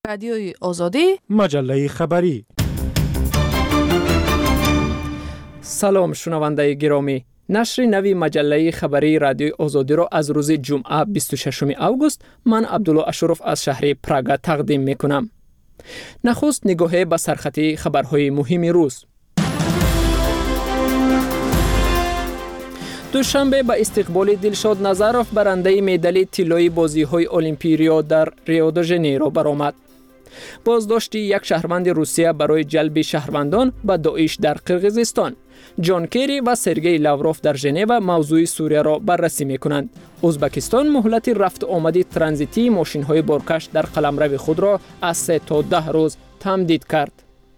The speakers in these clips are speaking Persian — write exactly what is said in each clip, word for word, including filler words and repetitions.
رادیوی آزادی، مجله خبری. سلام شنونده گرامی. نشر نوی مجله خبری رادیوی آزادی را از روز جمعه بیست و ششم اوگوست من عبدالله اشرف از شهر پراگ تقدیم می کنم. نخست نگاه به سرخطی خبرهای مهم روز. دوشنبه به استقبال دلشاد نظرов برنده مدال طلایی بازی‌های المپیک ریو در ریو د ژانیرو برآمد. بازداشت یک شهروند روسیه برای جلب شهروندان به داعش در قرقیزستان. جان کری و سرگئی لاوروف در ژنو موضوع سوریه را بررسی می‌کنند. ازبکستان مهلت رفت آمد ترانزیتی ماشین‌های بارکش در قلمرو خود را از سه تا ده روز تمدید کرد.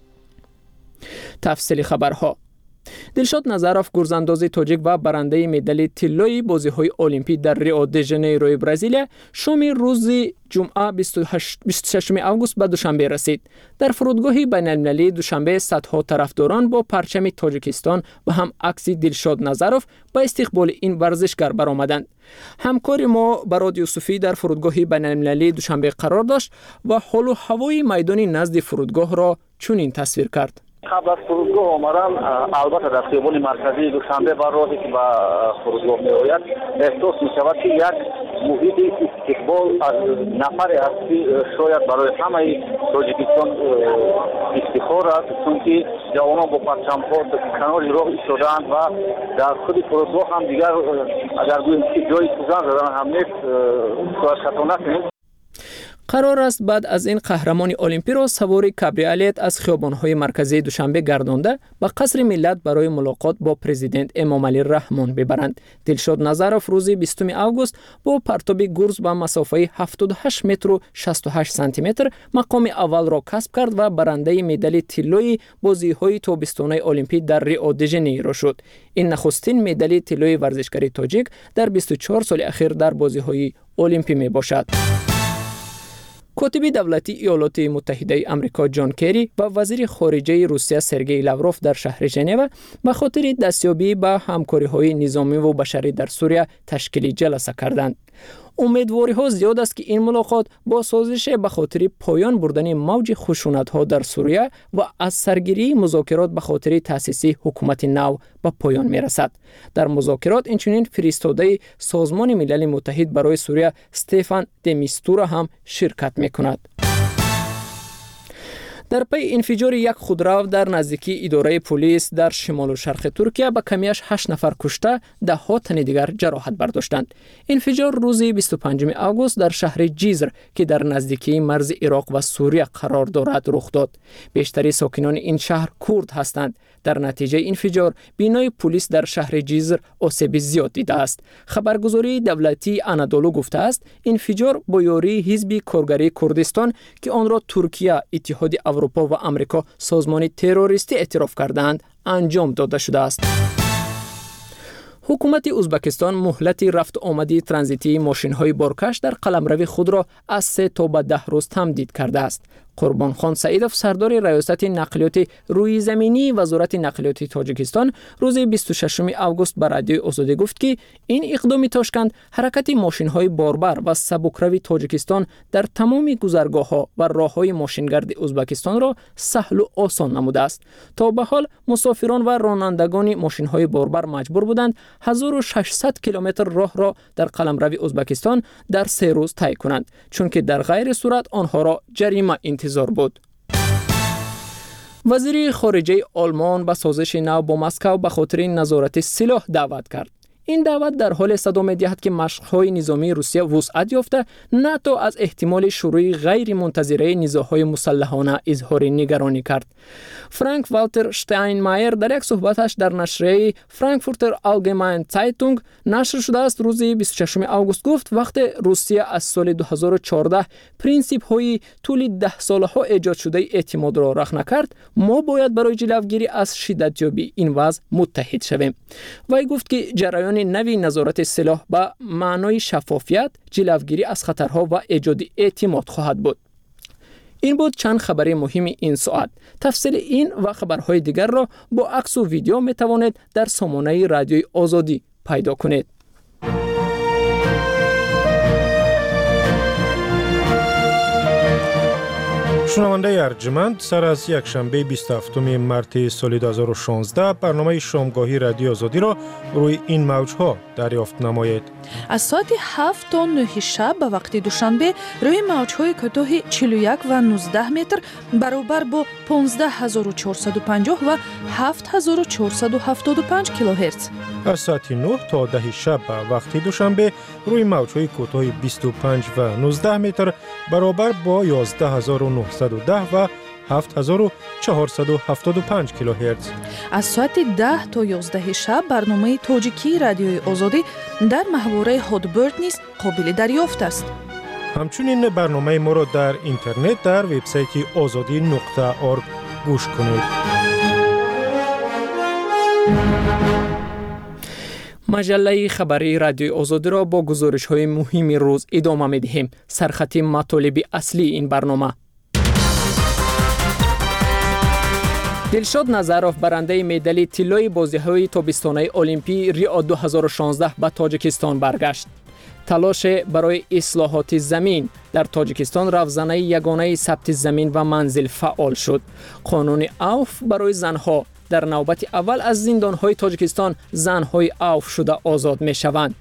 تفصیل خبرها. دلشاد نظرов گرزانداز تاجیک و برنده مدال طلایی بازی‌های المپیک در ریو د ژانیرو برزیل شام روز جمعه بیست و ششم اوگوست به دوشنبه رسید. در فرودگاه بین‌المللی دوشنبه صدها طرفداران با پرچم تاجیکستان و هم عکس دلشاد نظرов به استقبال این ورزشگر برآمدند. همکار ما براد یوسفی در فرودگاه بین‌المللی دوشنبه قرار داشت و حال و هوای میدان نزد فرودگاه را چنین تصویر کرد. قبل از فرودگاه آمدن البته در خیابان مرکزی دوشنبه بر راهی که به فرودگاه می آید احساس می شود که یک محیط استقبال از نفری است که شاید برای همه تاجیکستان افتخار است، چون که جوانان با پرچم ها کنار راه ایستادند و در خود فرودگاه هم دیگر اگر گوییم که جای سوزن زدن هم نیست شاید خطا نکنیم. قرار است بعد از این قهرمان المپیک را سوار کابریولت از خیابان‌های مرکزی دوشنبه گردانده به قصر ملت برای ملاقات با پرزیدنت امامعلی رحمان ببرند. دلشاد نظرов روز بیستم اوگوست با پرتاب گرز به مسافه هفتاد و هشت متر و شصت و هشت سانتی متر مقام اول را کسب کرد و برنده مدال طلایی بازی‌های تابستانی المپیک در ریو د ژانیرو شد. این نخستین مدال طلایی ورزشکار تاجیک در بیست و چهار سال اخیر در بازی‌های المپیک میباشد. کاتب دولتی ایالات متحده آمریکا جان کری و وزیر خارجه روسیه سرگئی لاوروف در شهر ژنو به خاطر دستیابی به همکاری‌های نظامی و بشری در سوریه تشکیل جلسه کردند. امیدواری‌ها زیاد است که این ملاقات با سازش به خاطر پایان بردن موج خشونت‌ها در سوریه و از سرگیری مذاکرات به خاطر تأسیس حکومت نو به پایان می‌رسد. در مذاکرات اینچنین فرستاده سازمان ملل متحد برای سوریه استفان د میستورا هم شرکت می‌کند. در پی انفجار یک خودرو در نزدیکی اداره پلیس در شمال و شرق ترکیه به کمیش هشت نفر کشته، ده ها تن دیگر جراحت برداشتند. انفجار روز بیست و پنجم اوگوست در شهر جیزر که در نزدیکی مرز عراق و سوریه قرار دارد رخ داد. بیشتر ساکنان این شهر کرد هستند. در نتیجه انفجار بینای پلیس در شهر جیزر آسیب زیاد دیده است. خبرگزاری دولتی آنادولو گفته است انفجار با یاری حزب کارگری کردستان که آن را ترکیه، اتحاد اروپا و آمریکا سازمان تروریستی اعتراف کردند انجام داده شده است. حکومت ازبکستان مهلت رفت آمدی ترانزیتی ماشین‌های بارکش در قلمرو خود را از سه تا به ده روز تمدید کرده است. قربان خان سعیدوف سردار ریاست نقلیات روی زمینی وزارت نقلیات تاجیکستان روز بیست و ششم اوگوست به رادیوی آزادی گفت که این اقدام تاشکند حرکت ماشین‌های باربر و سبکروی تاجیکستان در تمام گذرگاه‌ها و راه‌های ماشینگرد ازبکستان را سهل و آسان نموده است. تا به حال مسافران و رانندگان ماشین‌های باربر مجبور بودند هزار و ششصد کیلومتر راه را در قلمرو ازبکستان در سه روز طی کنند، چون که در غیر صورت آنها را جریمه انتظار بود. وزیر خارجه آلمان به سازش نو با مسکو به خاطر نظارت سلاح دعوت کرد. این دعوت در حال صدا می‌دهد که مشق‌های نظامی روسیه وسعت یافته نه تا از احتمال شروع غیر منتظره نزاع‌های مسلحانه اظهار نگرانی کرد. فرانک والتر شتاینمایر در یک صحبتش در نشریه فرانکفورتر آلگماین زایتونگ نشر شده است روز بیست و ششم اوگوست گفت وقتی روسیه از سال دو هزار و چهارده پرینسیپ‌های طول ده سالها ایجاد شده اعتماد را رخنه کرد، ما باید برای جلوگیری از شدتیابی این وضع متحد شویم. وی گفت که جریان نوی نظارت سلاح به معنای شفافیت، جلوگیری از خطرها و ایجاد اعتماد خواهد بود. این بود چند خبر مهم این ساعت. تفصیل این و خبرهای دیگر را با عکس و ویدیو می توانید در سامانه رادیوی آزادی پیدا کنید. شنونده ارجمند، سر از یک شنبه بیست و هفتم مارس سال دو هزار و شانزده برنامه شامگاهی رادیو آزادی را روی این موجها دریافت نمایید. از ساعت هفت تا نه شب به وقت دوشنبه روی موجهای کوتاه چهل و یک و نوزده متر برابر با پانزده هزار و چهارصد و پنجاه و هفت هزار و چهارصد و هفتاد و پنج کیلوهرتز. از ساعت نه تا ده شب به وقت دوشنبه روی موجهای کوتاه بیست و پنج و نوزده متر برابر با یازده هزار و نهصد و ده و هفت هزار و چهارصد و هفتاد و پنج کیلوهرتز. از ساعت ده تا یازده شب برنامه تاجیکی رادیوی آزادی در محوره هادبرد نیز قابل دریافت است. همچنین برنامه ما را در اینترنت در وبسایت آزادی نقطه اورگ گوش کنید. مجله خبری رادیو آزادی را با گزارش‌های مهم روز ادامه می‌دهیم. سرخط مطالب اصلی این برنامه: دلشاد نظروف برنده مدال طلای بازی‌های تابستانی المپی ریو دو هزار و شانزده به تاجیکستان برگشت. تلاش برای اصلاحات زمین در تاجیکستان رفزنه یگانه ثبت زمین و منزل فعال شد. قانون عفو برای زنها: در نوبت اول از زندان‌های تاجیکستان زن‌های عفو شده آزاد می‌شوند.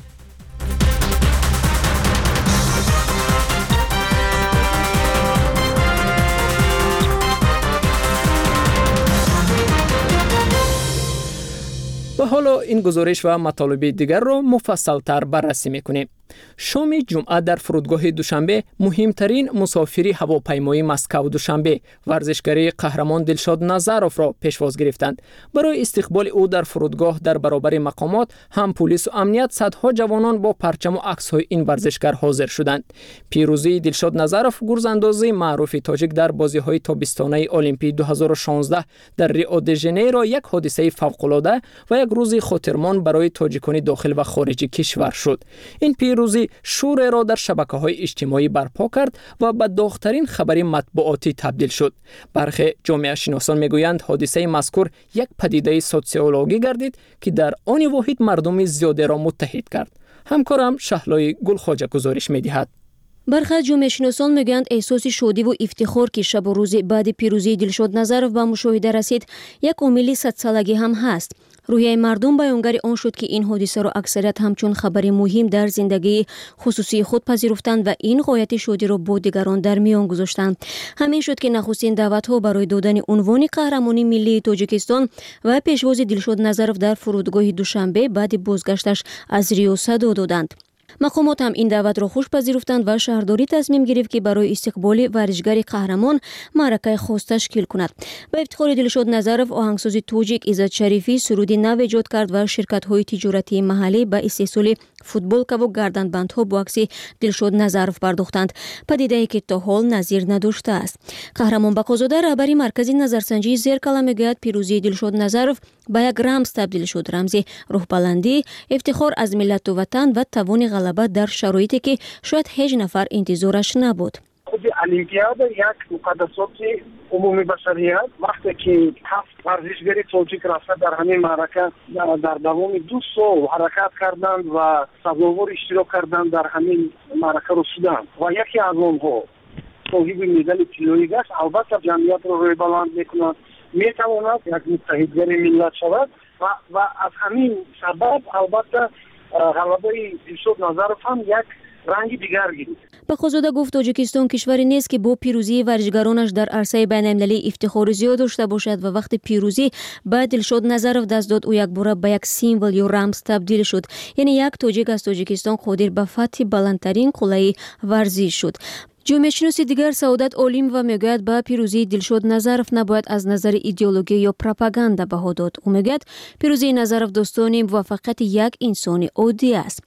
و حالا این گزارش و مطالب دیگر را مفصل‌تر بررسی می‌کنیم. شام جمعه در فرودگاه دوشنبه مهمترین مسافری هواپیمای مسکو دوشنبه ورزشکاری قهرمان دلشاد نظروف را پیشواز گرفتند. برای استقبال او در فرودگاه در برابر مقامات هم پلیس و امنیت صدها جوانان با پرچم و عکس‌های این ورزشکار حاضر شدند. پیروزی دلشاد نظروف گرزانداز معروف تاجیک در بازی‌های تابستانی المپی دو هزار و شانزده در ریو د ژانیرو یک حادثه فوق‌العاده و یک روز خاطرمان برای تاجیکان داخل و خارج کشور شد. این پیروزی شور را در شبکه‌های اجتماعی برپا کرد و به داغ‌ترین خبر مطبوعاتی تبدیل شد. برخی جامعه شناسان میگویند حادثه مذکور یک پدیده سوسیولوژی گردید که در آن واحد مردم زیاده را متحد کرد. همکارم شهلای گلخواجه گزارش می‌دهد. برخی جامعه شناسان میگویند احساس شادی و افتخار که شب و روز بعد پیروزی دلشاد نظروف به مشاهده رسید یک عامل صدسالگی هم هست. روحیه مردم بیانگر آن شد که این حادثه را اکثریت همچون خبری مهم در زندگی خصوصی خود پذیرفتند و این غایت شادی را با دیگران در میان گذاشتند. همین شد که نخستین دعوت‌ها برای دادن عنوان قهرمانی ملی تاجیکستان و پیشواز دلشاد نظروف در فرودگاه دوشنبه بعد بازگشتش از ریو صدا دادند. مقامات هم این دعوت را خوش پذیرفتند و شهرداری تصمیم گرفت که برای استقبال ورزشکار قهرمان معرکه خاص تشکیل کند. به افتخار دلشاد نظروف آهنگساز تاجیک عزت شریفی سرودی نو ایجاد کرد و شرکت‌های تجارتی محلی به استحصال فوتبالکا و گردنبندها با عکس دلشاد نظروف پرداختند. پدیده‌ای که تا حال نظیر نداشته است. قهرمان بقازاده رهبری مرکز نظرسنجی زرکالا میگوید پیروزی دلشاد نظروف به یک رمز تبدیل شد، رمز روح بلندی، افتخار از ملت و وطن و توان غلبه در شرایطی که شاید هیچ نفر انتظارش نبود. خود المپیاد یک مقدسات عمومی بشریت وقتی که هفت ورزشکار تاجیک رفته در همین معرکه در دوام دو سال حرکت کردند و سزاوار اشتراک کردند در همین معرکه رسیدند و یکی از آنها صاحب مدال طلایی است. البته جمعیت را روی بلند میکند، میتواند یک متحدگر ملت شود و و از همین سبب البته غلبه دلشاد نظروف هم یک رنگ دیگر گرفت. بقازاده گفت تاجیکستان کشوری نیست که با پیروزی ورزشکارانش در عرصه بین‌المللی افتخار زیاد داشته باشد و وقتی پیروزی به دلشاد نظروف دست داد او یک باره به یک سیمبل یا رمز تبدیل شد. یعنی یک تاجیک از تاجیکستان قادر به فتح بلندترین قله ورزش شد. جامعه شناس دیگر سعادت عالم و میگوید به پیروزی دلشاد نظروف نباید از نظر ایدئولوژی یا پروپاگاندا بها داد. او میگوید پیروزی نظروف داستان موفقیت یک انسان عادی است.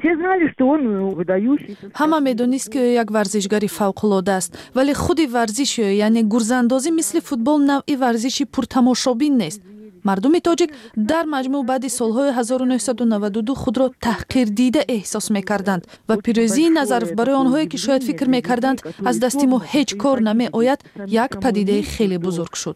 همه میدونست که یک ورزشکار فوق‌العاده است، ولی خود ورزش یعنی گرزاندازی مثل فوتبال نوعی ورزشی پرتماشابین نیست. мардуми тоҷик дар маҷмӯъ баъди солҳои ҳазору нуҳсаду наваду ду худро таҳқирдида эҳсос мекарданд ва пирӯзии Назаров барои онҳое ки шояд фикр мекарданд аз дасти мо ҳеҷ кор намеояд як падидаи хеле бузург шуд.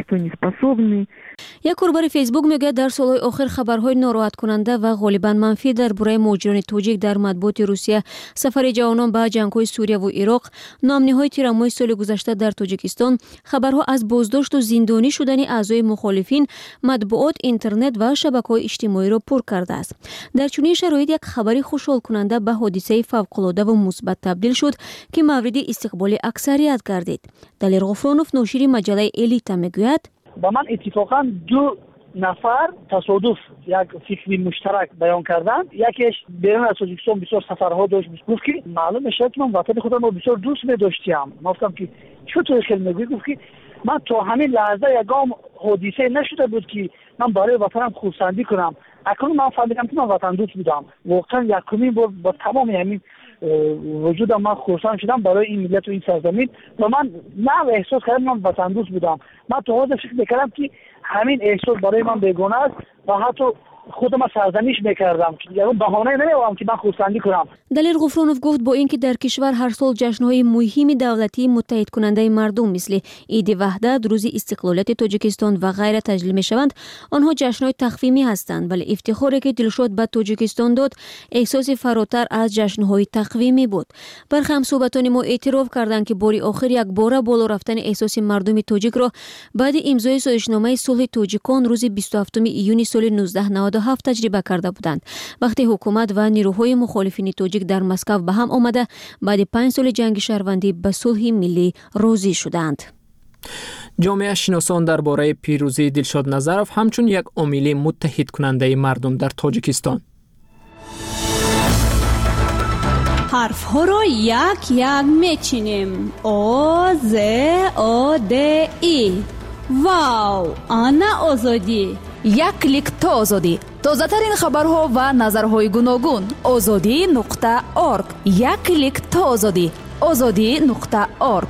як корбари фейсбук мегӯяд дар солҳои охир хабарҳои нороҳаткунанда ва ғолибан манфӣ дар бораи муҳоҷирони тоҷик дар матбуоти Русия, сафари ҷавонон ба ҷангҳои Сурияву Ироқ, номниҳои тирамоҳи соли гузашта дар Тоҷикистон, хабарҳо аз боздошту зиндонӣ шудани аъзои мухолифин, матбуот, интернет ва шабакаҳои иҷтимоиро пур кардааст. Дар чунин шароит як хабари хушҳолкунанда ба ҳодисаи фавқулодаву мусбат табдил шуд, ки мавриди истиқболи аксарият гардид. Далер Ғуфронов, ношири маҷалаи Элита, мегӯяд: ба ман иттифоқан ду нафар тасодуф як фикри муштарак баён карданд. якеш берун аз Тоҷикистон бисёр сафарҳо дошт, гуфт ки маълум мешавад ки ман ватани худам бисёр дӯст медоштиам. ман гуфтам ки чутор хел мегӯӣ? гуфт ки ман то ҳамин лаҳза ягон ҳодисе нашуда буд ки ман барои ватанам хурсандӣ кунам. акнун ман фаҳмидам ки ман ватандӯст будам. воқеан якумин бор ба тамоми ҳамин вуҷудам ман хурсанд шудам барои ин миллату ин сарзамин ва ман нав эҳсос кардам ман ватандӯст будам. ман то ҳозир фикр мекардам ки ҳамин эҳсос барои ман бегона аст ва ҳатто خودم سرزنش میکردم یعنی بهانه نمی‌آوردم که من خودسندی کنم. دلیر غفرانوف گفت با اینکه در کشور هر سال جشن‌های مهم دولتی متحد کننده مردم مثل عید وحدت، روز استقلالیت تاجیکستان و غیره تجلیل می‌شوند، آنها جشن‌های تخفیمی هستند، ولی افتخاری که دلشاد به تاجیکستان داد احساس فراتر از جشن‌های تخفیمی بود. برخی همصحبتان ما اعتراف کردند که باری آخر یک بار بالا رفتن احساس مردم تاجیک را بعد امضای سازشنامه صلح تاجیکان روز بیست و هفتم ایون سال نوزده نود و هفت تجربه کرده بودند. وقتی حکومت و نیروهای مخالفین تاجیک در مسکو به هم آمده، بعد پنج سال جنگ شهروندی به صلح ملی راضی شدند. جامعه شناسان درباره پیروزی دلشاد نظرов همچون یک عامل متحد کننده مردم در تاجیکستان حرف ها را یک یک میچینیم. آ ز آ د ای. واو، آنا آزادی. یک کلیک تا آزادی. تازه‌ترین خبرها و نظرهای گوناگون. آزادی نقطه ارگ. یک کلیک تا آزادی. آزادی نقطه ارگ.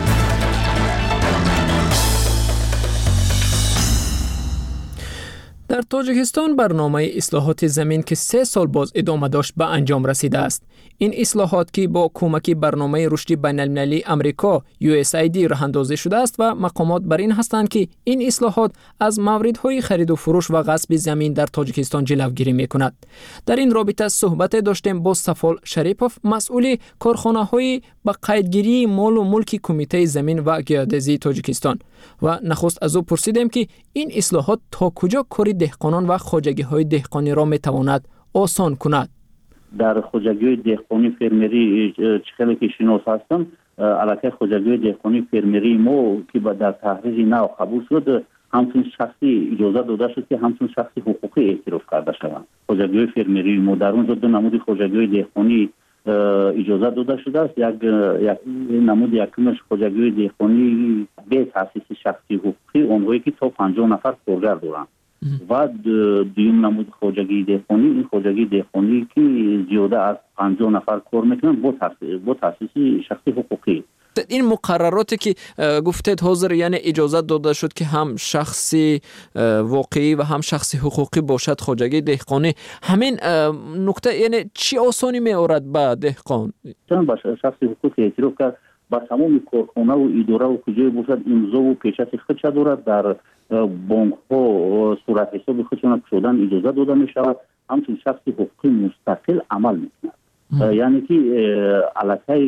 در تاجیکستان برنامه اصلاحات زمین که سه سال باز ادامه داشت به انجام رسیده است. این اصلاحات که با کمک برنامه رشد بین‌المللی آمریکا یو اس ای دی راه اندازی شده است و مقامات بر این هستند که این اصلاحات از موردهای خرید و فروش و غصب زمین در تاجیکستان جلوگیری می‌کند. در این رابطه صحبت داشتیم با سفال شریپوف، مسئول کارخانه‌های با قیدگیری مال و ملک کمیته زمین و گیاه‌دزی تاجیکستان و نخست از او پرسیدیم که این اصلاحات تا کجا کار دهقانان و خواجگی‌های دهقانی را می‌تواند آسان کند. در خواجگی دهقانی فرمری چخیلی که شناس هستم، علاقه خواجگی دهقانی فرمری ما که در تحریز نو قبول شد، همچون شخصی اجازه داده شد که همچون شخصی حقوقی اعتراف کرده شوند. خواجگی فرمری ما در اونجا دو نمود خواجگی دهقانی اجازه داده شده است. یک یک نمود یکمش خواجگی دهقانی به تاسیس شخصی حقوقی اونهایی که تا پنجاه نفر کارگر دارند. و دویم نمود خواجگی دهقانی، این خواجگی دهقانی که زیاده از پنجاه نفر کار میکنن با تاسیس با تاسیس شخصی حقوقی. این مقرراتی که گفتید حاضر یعنی اجازه داده شد که هم شخصی واقعی و هم شخصی حقوقی باشد خواجگی دهقانی، همین نکته یعنی چی آسانی می‌آورد به دهقان؟ چون با شخصی حقوقی اعتراف کرد با تمام کارخانه و اداره و کجای باشد امضا و پیشت خود دارد، در بانک ها صورت حساب خودشان شدن اجازه داده می شود، همچون شخصی حقوقی مستقل عمل می کند. یعنی که علاقه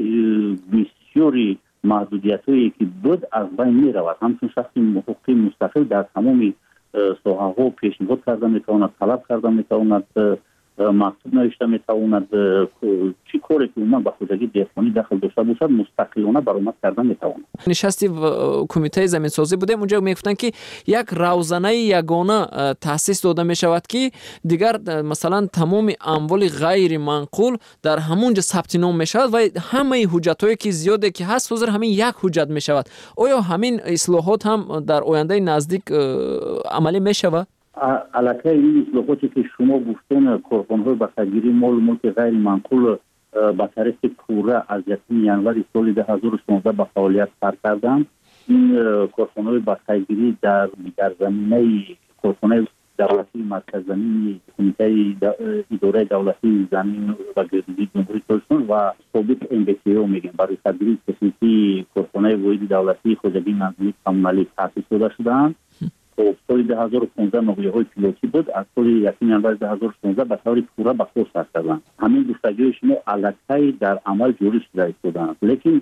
بسیاری محدودیت هایی که بود از بین می رود، همچون شخصی حقوقی مستقل در تمام ساحه ها پیشنهاد کرده می تواند، طلب کرده می تواند، مکتوب نوشته می تواند، چی کاری که اومد با خواجگی دهقانی داخل داشته باشد مستقلانه برآمد کردن می تواند. نشستی کمیته زمین سازی بوده، اونجا میگفتن که یک روزنه یگانه تاسیس داده می شود که دیگر مثلا تمام اموال غیر منقول در همونجا ثبت نام می شود و همه حجت هایی که زیاده که هست حاضر همین یک حجت می شود. آیا همین اصلاحات هم در آینده نزدیک عملی می شود؟ علاقه این اصلاحاتی که شما گفتن کارخانه‌های به خریدگیری مال و ملک غیر منقول به طریق کوره از یکم ینور سال دو هزار و شانزده به فعالیت سر کردند. این کارخانه‌های به خریدگیری در در زمینه کارخانه دولتی مرکز زمین کمیته اداره دولتی زمین و گردگی جمهوری ترکستان و ثابت ام بی سی او میگن برای تدریس تکنیکی کارخانه واحد دولتی خوجگی منزلی کمونالی تاسیس شده شدند. خب سال دو هزار و پانزده نقلیه‌های پیلوتی بود، از سال یکم ینور دو هزار و شانزده به طور پورا به کار سر کردند. همین گفتگوی شما الکی در عمل جاری شده ایستادند، لیکن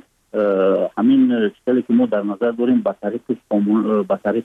همین چیزی که ما در نظر داریم به طریق به طریق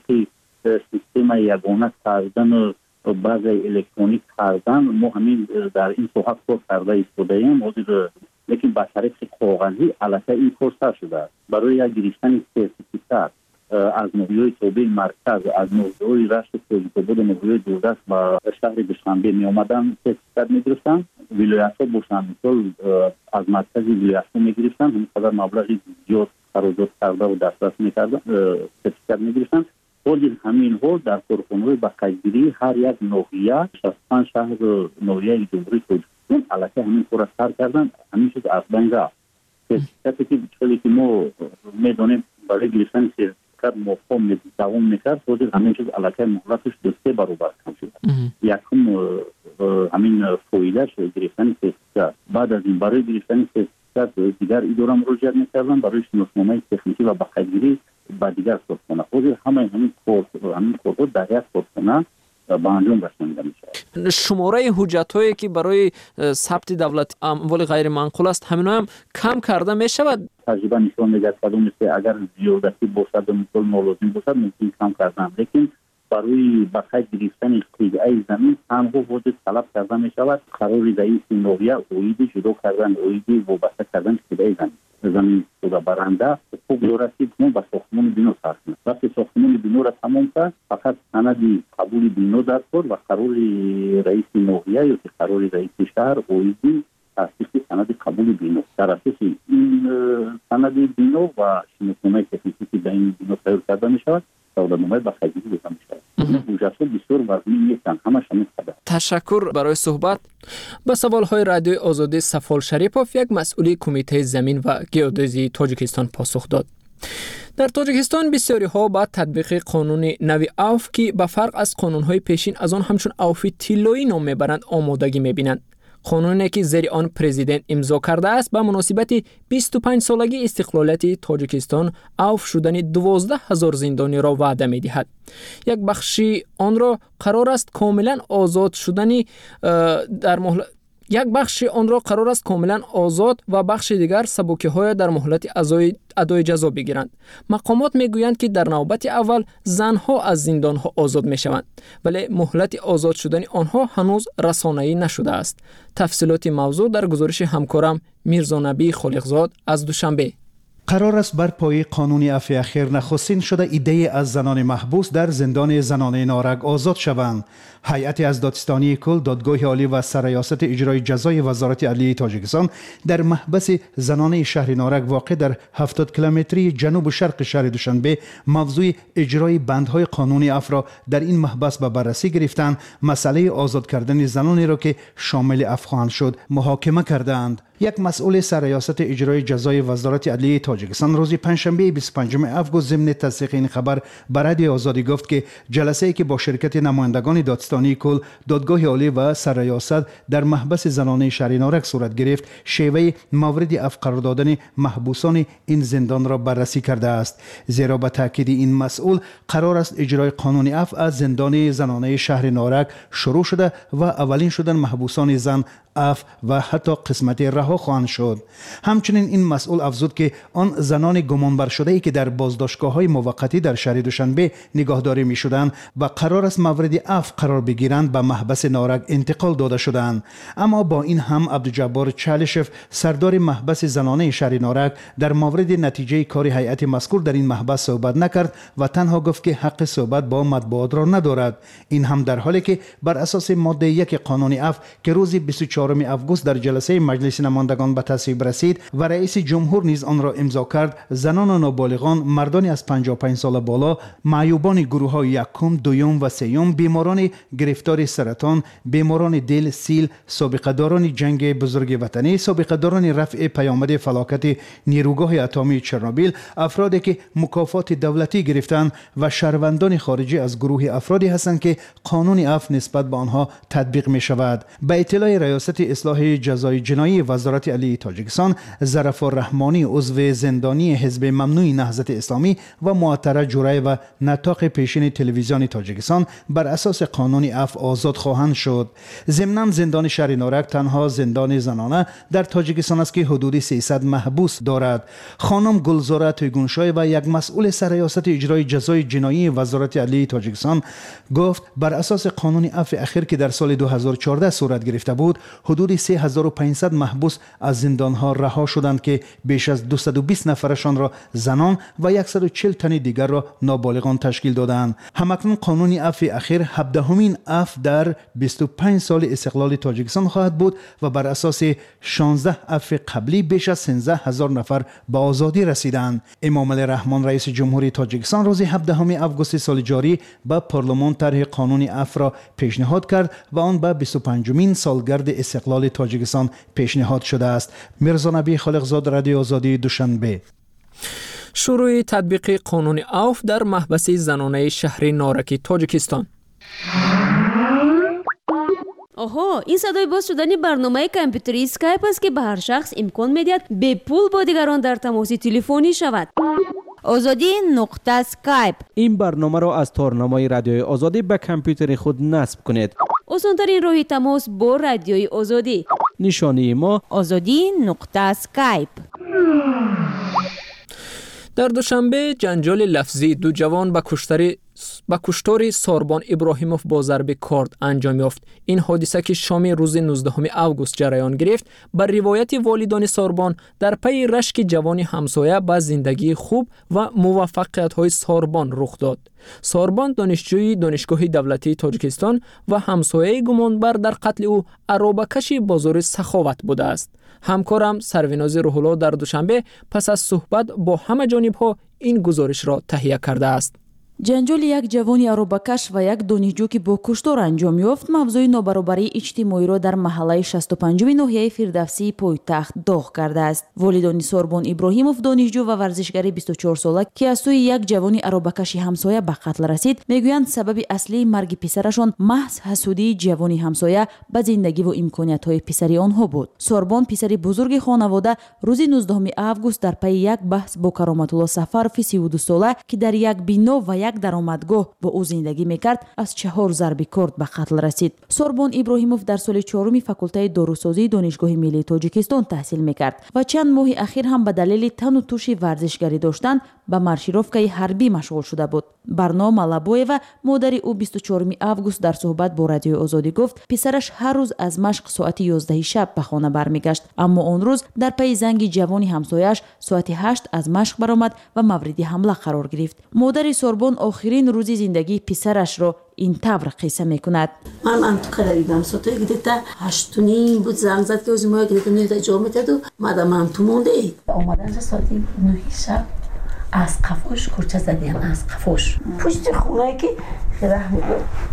سیستم یگانه کردن بعض الکترونیک کردن ما همین در این ساحت کار کرده ایستاده ایم، لیکن به طریق کاغذی الکی این کار سر شده. برای یک گرفتن سرتیفیکات از نوعیه تابع مرکز از نوعیه رشت سوزیکابود نوعیه دوردست و شهر دوشنبه می آمدن سرتیفیکات می گرفتن. ولایت ها باشند مثال از مرکز ولایت ها می گرفتن، همین قدر مبلغی زیاد خراجات کرده و دسترس می کردن سرتیفیکات می گرفتن. خود همین ها در کارخانه‌های بقایگیری هر یک نوعیه شصت و پنج شهر نوعیه جمهوری ترکستان البته همین کار سر کردن. همین شد از بین رفت. سرتیفیکاتی که که ما میدونیم برای گرفتن سرتیفیکات مفهوم دوام میکرد، خود همین شد البته مهلتش دو سه برابر کم شد. یکم همین فایدهش گرفتن سرتیفیکات. بعد از این برای گرفتن سرتیفیکات دیگر اداره مراجعه میکردن برای شناسنامه تکنیکی و بقایگیری با دیگر کارخانه. خود همه همین کار همین کار در یک کارخانه با انجام رسانیده میشه. شماره حجت‌هایی که برای ثبت دولت اموال غیر منقول است همین هم کم کرده میشود. تجربه نشان میده کدوم است اگر زیادتی باشد و مثل نالازم باشد ممکن کم کردن، لیکن برای بقای گرفتن قطعه زمین تنها وجود طلب کرده میشود قرار رئیس نوعیه اوید جدا کردن اوید وابسته کردن قطعه زمین زمین شده برنده حقوق دارد که با ساختمان بنا ساخت کنه. وقتی ساختمان بنا را تمام کرد فقط سند قبول بنا در کار و قرار رئیس نوعیه یا قرار رئیس شهر اویدی تاسیس سند قبول بنا در اساس این سند بنا و شناسنامه تکنیکی که به این بنا تایید کرده میشود سودانامه بخیلی دیده میشود. بودجه‌ها بسیار وزنی نیستند، همش همین قدر. تشکر برای صحبت. به سوال‌های رادیو آزادی سفال شریپوف یک مسئول کمیته زمین و گئودزی تاجیکستان پاسخ داد. در تاجیکستان بسیاری ها با تطبیق قانون نوی اوف که به فرق از قانون‌های پیشین از آن همچون اوف طلایی نام میبرند آمادگی میبینند. قانونی که زیر آن پرزیدنت امضا کرده است به مناسبت بیست و پنج سالگی استقلالیت تاجیکستان اوف شدن دوازده هزار زندانی را وعده می‌دهد. یک بخشی آن را قرار است کاملا آزاد شدن در مهلت یک بخش آن را قرار است کاملا آزاد و بخش دیگر سبوکی‌های در مهلت ادای جزا بگیرند. مقامات میگویند که در نوبت اول زنها از زندانها آزاد میشوند، ولی مهلت آزاد شدن آنها هنوز رسانه‌ای نشده است. تفصیلات موضوع در گزارش همکارم میرزا نبی خالقزاد از دوشنبه. قرار است بر پایه قانون عفو اخیر نخستین شده ایده از زنان محبوس در زندان زنانه نارنج آزاد شوند. هیئت از دادستانی کل، دادگاه عالی و سرریاست اجرای جزای وزارت عدلیه تاجیکستان در محبس زنانه شهر نارنج واقع در هفتاد کیلومتری جنوب شرق شهر دوشنبه موضوع اجرای بندهای قانون عفو را در این محبس به بررسی گرفتند. مسئله آزاد کردن زنانی را که شامل عفو خواهند شد محاکمه کردند. یک مسئول سرریاست اجرای جزای وزارت عدلیه تاجیکستان روز پنجشنبه بیست و پنجم آگوست ضمن تصدیق این خبر به رادیو آزادی گفت که جلسه‌ای که با شرکت نمایندگان دادستانی کل، دادگاه عالی و سرریاست در محبس زنانه شهر نارنج صورت گرفت، شیوه مورد عفو قرار دادن محبوسان این زندان را بررسی کرده است. زیرا به تاکید این مسئول قرار است اجرای قانون عفو از زندان زنانه شهر نارنج شروع شده و اولین شدن محبوسان زن عفو و حتی قسمت رها خواهند شد. همچنین این مسئول افزود که آن زنان گمانبر شده ای که در بازداشتگاه‌های موقتی در شهر دوشنبه نگهداری می‌شدند و قرار است مورد عفو قرار بگیرند به محبس نارنج انتقال داده شدند. اما با این هم عبدالجبار چالشف سردار محبس زنانه شهر نارنج در مورد نتیجه کار هیئت مذکور در این محبس صحبت نکرد و تنها گفت که حق صحبت با مطبوعات را ندارد. این هم در حالی که بر اساس ماده یک قانون عفو که روز بیست و چهارم چهارم اوگوست در جلسه مجلس نمایندگان به تصویب رسید و رئیس جمهور نیز آن را امضا کرد، زنان و نابالغان، مردان از پنجاه و پنج سال بالا، معیوبان گروه‌های یکم، دوم و سوم، بیماران گرفتار سرطان، بیماران دل، سیل، سابقه داران جنگ بزرگ وطنی، سابقه داران رفع پیامد فلاکت نیروگاه اتمی چرنوبیل، افرادی که مکافات دولتی گرفتند و شهروندان خارجی از گروه افرادی هستند که قانون عفو نسبت به آنها تطبیق می شود. به اطلاع ریاست اصلاح جزای جنایی وزارت علیه تاجیکستان، ظرف الرحمانی عضو زندانی حزب ممنوع نهضت اسلامی و معطره جورای و نطاق پیشین تلویزیون تاجیکستان بر اساس قانون عفو آزاد خواهند شد. ضمناً زندان شهر نارک تنها زندان زنانه در تاجیکستان است که حدود سیصد محبوس دارد. خانم گلزاره تویگونشای و یک مسئول سرریاست اجرای جزای جنایی وزارت علیه تاجیکستان گفت بر اساس قانون عفو اخیر که در سال دو هزار و چهارده صورت گرفته بود، حدود سه هزار و پانصد محبوس از زندانها رها شدند که بیش از دویست و بیست نفرشان را زنان و صد و چهل تن دیگر را نابالغان تشکیل دادند. همکنون قانون عفو اخیر هفدهمین عفو در بیست و پنج سال استقلال تاجیکستان خواهد بود و بر اساس شانزده عفو قبلی بیش از سیزده هزار نفر به آزادی رسیدند. امام علی رحمان رئیس جمهوری تاجیکستان روز هفدهم اوگوست سال جاری به پارلمان طرح قانون عفو را پیشنهاد کرد و آن به بیست و پنجمین سالگرد استقلال تاجیکستان پیشنهاد شده است. میرزا نبی خالقزاد، رادیو آزادی، دوشنبه. شروع تطبیق قانون عفو در محبس زنانه شهر نارک تاجیکستان. آها، این صدای باز شدن برنامه کامپیوتری اسکایپ است که به هر شخص امکان می‌دهد به پول با دیگران در تماس تلفنی شود. آزادی نقطه اسکایپ. این برنامه را از تارنمای رادیوی آزادی به کامپیوتر خود نصب کنید. آسان‌ترین راه تماس با رادیوی آزادی. نشانی ما آزادی نقطه اسکایپ. در دوشنبه جنجال لفظی دو جوان به کشتاری با کشتار ساربان ابراهیموف با ضرب کارد انجام یافت. این حادثه که شام روز نوزدهم اوگوست جریان گرفت، بر روایت والدان ساربان در پی رشک جوان همسایه با زندگی خوب و موفقیت‌های ساربان رخ داد. ساربان دانشجوی دانشگاه دولتی تاجیکستان و همسایه گمانبر در قتل او عرابه‌کش بازار سخاوت بوده است. همکارم سروناز روح‌الله در دوشنبه پس از صحبت با همه جانب‌ها این گزارش را تهیه کرده است. جنجال یک جوانی عرابه‌کش و یک دانشجو که با کشتار انجام یافت موضوع نابرابری اجتماعی را در محله شصت و پنج ناحیه فردوسی پایتخت داغ کرده است. والدان ساربان ابراهیموف دانشجو و ورزشگر بیست و چهار ساله که از سوی یک جوانی عرابه‌کش همسایه به قتل رسید، میگویند سبب اصلی مرگ پسرشان محض حسودی جوانی همسایه به زندگی و امکانیت‌های پسری آنها بود. ساربان پسر بزرگ خانواده روز نوزدهم اوگوست در پی یک بحث با کرامت الله سفروی سی و دو ساله که در یک بنا و یک درآمدگاه با او زندگی میکرد از چهار ضرب کارد به قتل رسید. ساربان ابراهیموف در سال چهارم فاکولته داروسازی دانشگاه ملی تاجیکستان تحصیل میکرد و چند ماه اخیر هم به دلیل تن و توش ورزشگری داشتن به مارشیروفکای حربی مشغول شده بود. برنامه ملابویو مادر او بیست و چهارم اوگوست در صحبت با رادیو آزادی گفت پسرش هر روز از مشق ساعت یازده شب به خانه برمیگشت، اما آن روز در پی زنگ جوانی همسایه‌اش ساعت هشت از مشق برآمد و مورد حمله قرار گرفت. مادر ساربان آخرین روز زندگی پسرش را این طور قصه میکند. من منطقه دیدم ساعت گرفته هشت و نیم بود، زنگ زد که از ما گرفته نه جا میتد و مادر من تو مونده اومدن ساعت نه شب از قفوش کورچه زدیم از قفوش پشت خونه که رحم بود.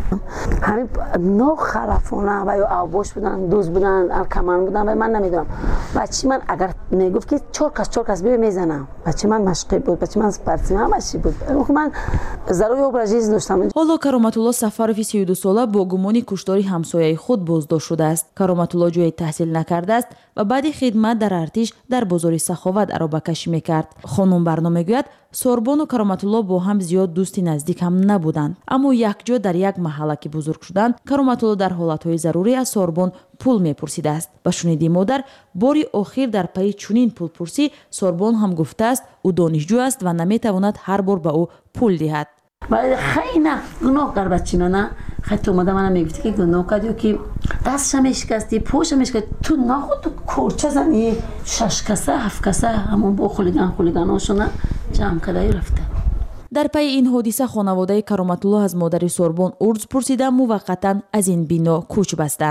همین نو خرافونه و یا اوباش بودن، دوز بودن، الکمان بودن و من نمیدونم. بچه من اگر میگفت که چهار کس چهار کس ببین میزنم، بچه من مشقی بود، بچه من پرسیم هم بچه بود. من ضروری ابراژیز داشتم. حالا کرامت الله سفروی سی و دو ساله با گمان کشتاری همسایه خود بازداشت شده است. کرامت الله جای تحصیل نکرده است و بعد خدمت در ارتش در بازار سخاوت عرابه‌کشی میکرد. خانم برنامه گوید ساربان و کرامت الله با هم زیاد دوستی نزدیک هم نبودند، اما یک جا در یک محله که بزرگ شدند کرامت الله در حالتهای ضروری از ساربان پول میپرسیده است. به شنیدی مادر باری آخر در پی چنین پول پرسی ساربان هم گفته است او دانشجو است و نمیتواند هر بار به او پول دهد. ولی خیلی نه گناه کرد بچه نه خیلی اومده منم میگفتی که گناه کردی که دستش میشکستی پوشش میشکستی تو نخود تو کورچه زنی شش کسه هفت کسه همون با خلیگان خلیگاناشونه جمع کرده رفته. در پی این حادثه خانواده کرامت الله از مادر ساربان عرض پرسیده موقتا از این بنا کوچ بستند.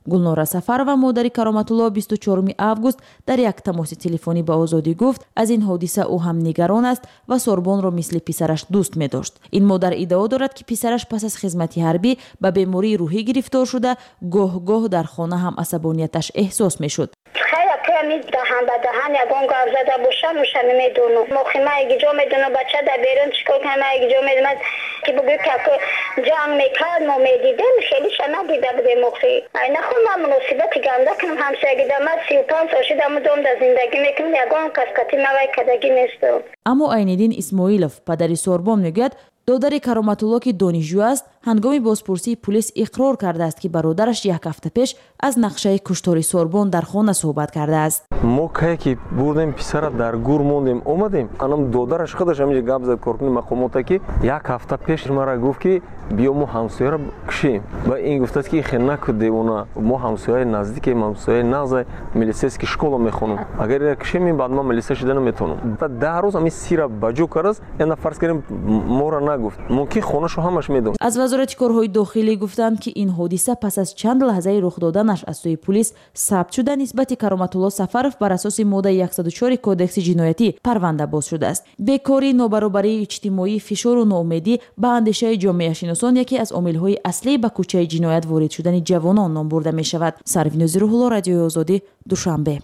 گلنار سفرова مادری کرامتالله بیست و چهارم август дар як тамоси телефонӣ ба озодӣ гуфт аз ин ҳодиса ӯ ҳам нигарон аст ва сорбонро мисли писараш дӯст медошт. ин модар иддао дорад ки писараш пас аз хизмати ҳарбӣ ба бемории рӯҳӣ гирифтор шуда гоҳ-гоҳ дар хона ҳам асабонияташ эҳсос мешуд. می دهن به دهن یگان گاو زده باشم و شمی میدونم موخی ما اگه جا میدونم بچه در بیرون چیکار کنم ما اگه جا میدونم که بگو که جنگ میکرد ما میدیدم خیلی شما دیده بوده موخی این خون ما مناسبت گنده کنم همسه اگه در من سی و پنج ساشی در مدام در زندگی میکنم یگان کسکتی نوی کدگی نیستم. اما айниддин исмоилов падари сорбон мегӯяд додари кароматулло ки донишҷӯ аст ҳангоми бозпурсии пулис иқрор кардааст ки бародараш як ҳафта пеш аз нақшаи куштори сорбон дар хона суҳбат кардааст. мо кае ки бурдем писара дар гур мондем омадем анам додараш худаш ҳамиҷа гап зад коркуни мақомота ки як ҳафта пеш мара гуфт ки биё мо ҳамсояро кушем ва ин гуфтааст ки хе наку девона мо ҳамсояи наздикем ҳамсояи нағза милисейски школа мехонам агар ира кушем ин баъд ман милисия шуда наметавонам даҳ рӯз ҳамин сира баҷо кардааст яна фарз кардем мора нагуфт мумкин хонашо ҳамаш медонст. аз вазорати корҳои дохилӣ гуфтанд ки ин ҳодиса пас аз чанд лаҳзаи рух доданаш аз сӯи пулис сабт шуда нисбати кароматулло сафаров бар асоси моддаи яксаду чор кодекси ҷиноятӣ парванда боз шудааст. бекорӣ нобаробарии иҷтимоӣ фишору ноумедӣ ба андешаи ҷомеашиносон яке аз омилҳои аслӣ ба кӯчаи ҷиноят ворид шудани ҷавонон ном бурда мешавад. Сарвинози Рӯҳулло, Радиои Озодӣ, Душанбе.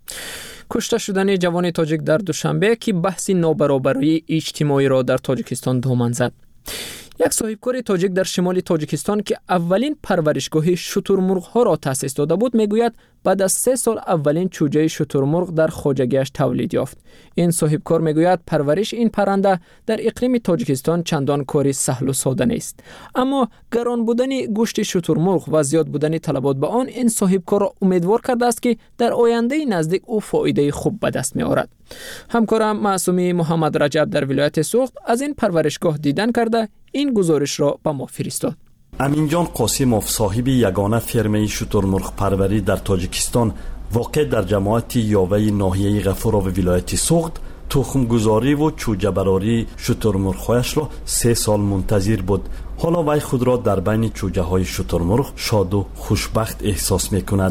кушта шудани ҷавони тоҷик дар Душанбе ки баҳси нобаробарии иҷтимоиро дар Тоҷикистон доман зад. як соҳибкори тоҷик дар шимоли Тоҷикистон ки аввалин парваришгоҳи шутурмурғҳоро таъсис дода буд мегӯяд баъд аз се сол аввалин чӯҷаи шутурмурғ дар хоҷагиаш тавлид ёфт. ин соҳибкор мегӯяд парвариш ин парранда дар иқлими Тоҷикистон чандон кори саҳлу сода нест. аммо гарон будани гӯшти шутурмурғ ва зиёд будани талабот ба он ин соҳибкорро умедвор кардааст ки дар ояндаи наздик ӯ фоидаи хуб ба даст меорад. ҳамкорам Маъсумӣ Муҳаммад Раҷаб дар вилояти Суғд аз ин парваришгоҳ дидан карда ин гузоришро ба мо фиристод. аминҷон қосимов соҳиби ягона фермаи шутурмурғпарварӣ дар Тоҷикистон воқеъ дар ҷамоати Ёваи ноҳияи Ғафурови вилояти Суғд тухмгузориву чӯҷабарории шутурмурғҳояшро се сол мунтазир буд. ҳоло вай худро дар байни чӯҷаҳои шутурмурғ шоду хушбахт эҳсос мекунад.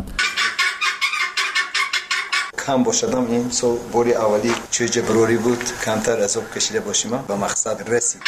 کم باشدم این سال باری اولی چوجه بروری بود کمتر عذاب کشیده باشیم به مقصد رسید.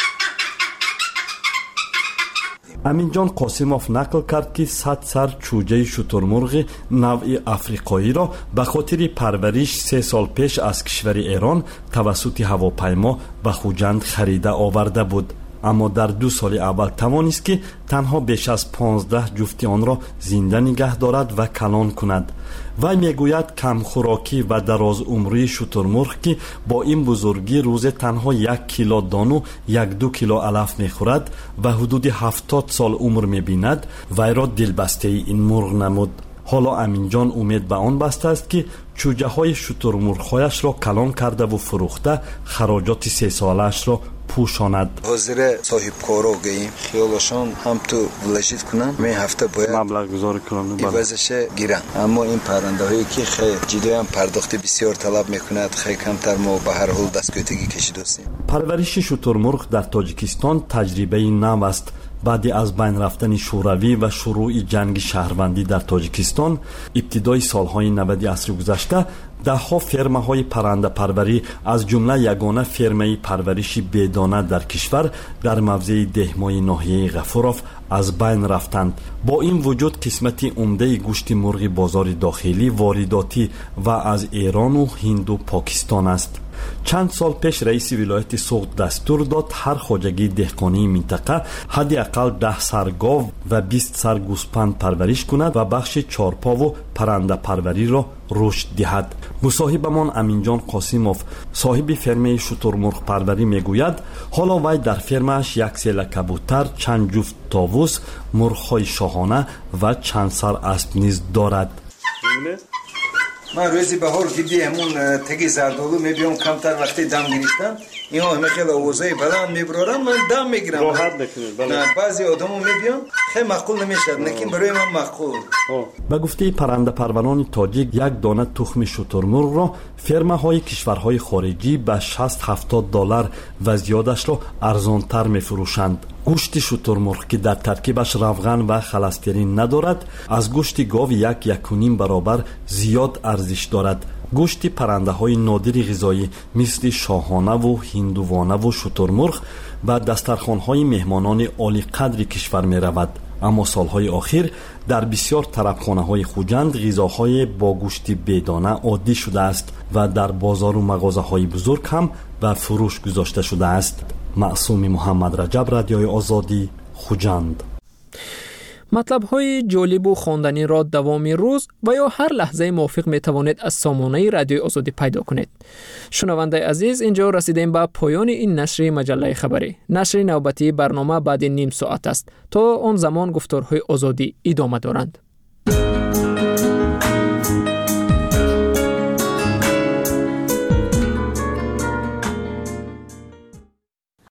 аминҷон қосимов нақл кард ки сад сар чӯҷаи шутурмурғи навъи африқоиро ба хотири парвариш се сол пеш аз кишвари Эрон тавассути ҳавопаймо ба Хуҷанд харида оварда буд. аммо дар ду соли аввал тавонист ки танҳо беш аз понздаҳ ҷуфти онро зинда нигоҳ дорад ва калон кунад. вай мегӯяд камхӯрокӣ ва дарозумрии шутурмурғ ки бо ин бузургӣ рӯзе танҳо як кило дону як ду кило алаф мехӯрад ва ҳудуди ҳафтод сол умр мебинад вайро дилбастаи ин мурғ намуд. ҳоло аминҷон умед ба он бастааст ки чӯҷаҳои шутурмурғҳояшро калон кардаву фурӯхта хароҷоти сесолаашро пӯшонад. ҳозир соҳибкоро гаим хиёлашон ҳам ту влажид кунанд мен ҳафта бояд маблағ гузорӣ кунанд ивазаше гиранд. аммо ин паррандаҳое ки хеле ҷидоям пардохти бисёр талаб мекунад хеле камтар мо ба ҳар ҳол дастгӯйтагӣ кашидостем. парвариши шутурмурғ дар Тоҷикистон таҷрибаи нав аст. баъди аз байн рафтани шӯравӣ ва шурӯъи ҷанги шаҳрвандӣ дар Тоҷикистон ибтидои солҳои навади асри гузашта даҳҳо фермаҳои паррандапарварӣ аз ҷумла ягона фермаи парвариши бедона дар кишвар дар мавзеи деҳмои ноҳияи Ғафуров аз байн рафтанд. бо ин вуҷуд қисмати умдаи гӯшти мурғи бозори дохилӣ воридотӣ ва аз Эрону Ҳинду Покистон аст. чанд сол пеш раиси вилояти Суғд дастур дод ҳар хоҷагии деҳқонии минтақа ҳадди ақал даҳ сар гов ва бист сар гӯспанд парвариш кунад ва бахши чорпову паррандапарвариро рушд диҳад. мусоҳибамон Аминҷон Қосимов соҳиби фермаи шутурмурғпарварӣ мегӯяд ҳоло вай дар фермааш як села кабутар, чанд ҷуфт товус, мурғҳои шоҳона ва чанд сар асп низ дорад. من روزی بهار گیدی همون تگی زردالو میبیام کمتر وقتی دم گرفتم اینا همه خیلی آوازای بلند میبرارن من دم میگیرم راحت نکنید. بله. بعضی آدمو میبیان خیلی معقول نمیشد لیکن برای من معقول. به گفته پرنده پروران تاجیک یک دانه تخم شترمرغ را فرماهای کشورهای خارجی به شصت هفتاد دلار و زیادش را ارزانتر میفروشند. گوشت شترمرغ که در ترکیبش روغن و خلسترین ندارد از گوشت گاو یک یک و نیم برابر زیاد ارزش دارد. گوشت پرنده های نادر غذایی مثل شاهانه و هندوانه و شترمرغ و دسترخوان های مهمانان عالی قدر کشور می رود. اما سالهای آخر در بسیار طربخانه های خوجند غذاهای با گوشت بدانه عادی شده است و در بازار و مغازه های بزرگ هم به فروش گذاشته شده است. معصوم محمد رجب، رادیوی آزادی، خوجند. مطلب های جالب و خواندنی را دوام روز و یا هر لحظه موافق می توانید از سامانه رادیوی آزادی پیدا کنید. شنونده عزیز، اینجا رسیدیم به پایان این نشر مجله خبری. نشر نوبتی برنامه بعد نیم ساعت است. تا آن زمان گفتارهای آزادی ادامه دارند.